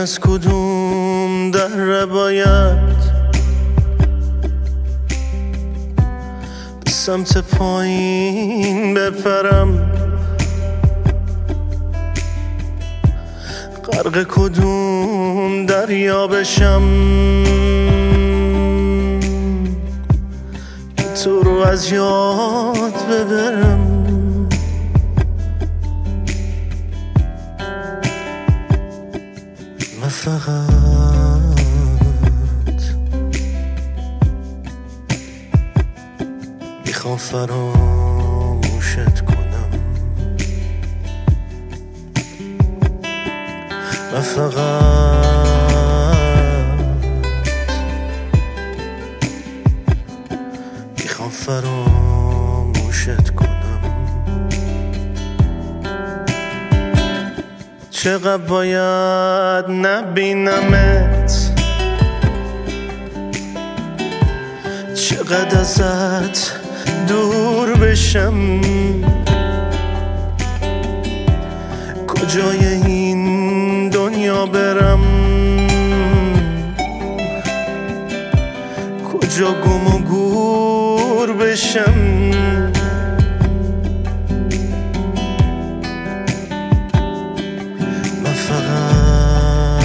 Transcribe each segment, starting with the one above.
از کدوم در باید به سمت پایین بپرم، غرق کدوم دریا بشم که تو رو از یاد ببرم. من فقط میخوام فراموشت کنم. من فقط میخوام فراموشت کنم. چقدر باید نبینمت، چقدر ازت دور بشم، کجای این دنیا برم، کجا گم و گور بشم. من فقط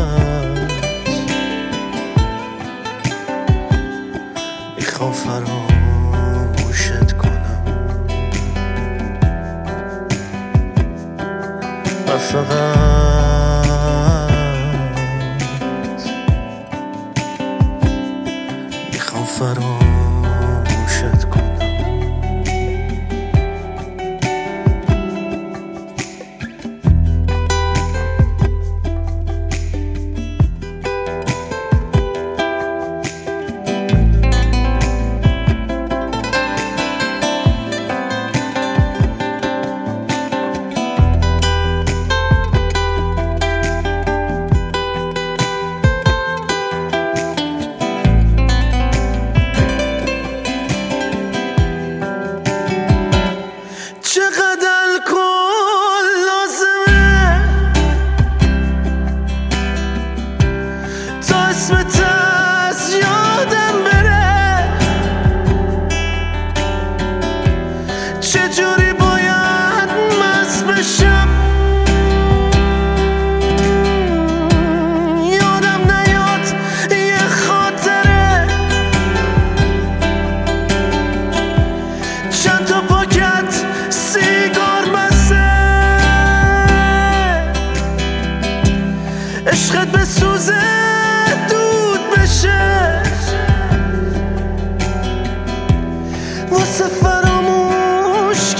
میخوام فراموشت کنم. من فقط میخوام فراموشت کنم. اسمت از یادم بره، چجوری باید مست بشم، یادم نیاد یه خاطره، چند تا پاکت سیگار بسه، عشقت بسوزه واسه فراموش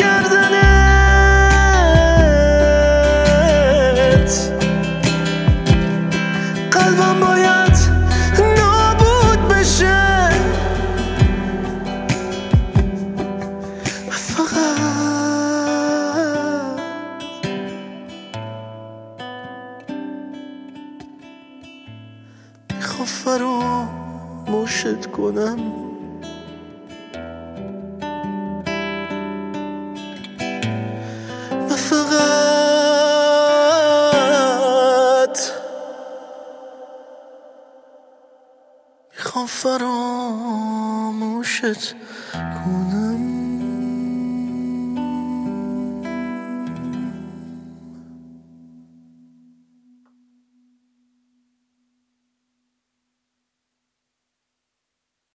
کردنت. قلبم باید نابود بشه. فقط میخوام فراموشت کنم. من فقط میخوام فراموشت کنم.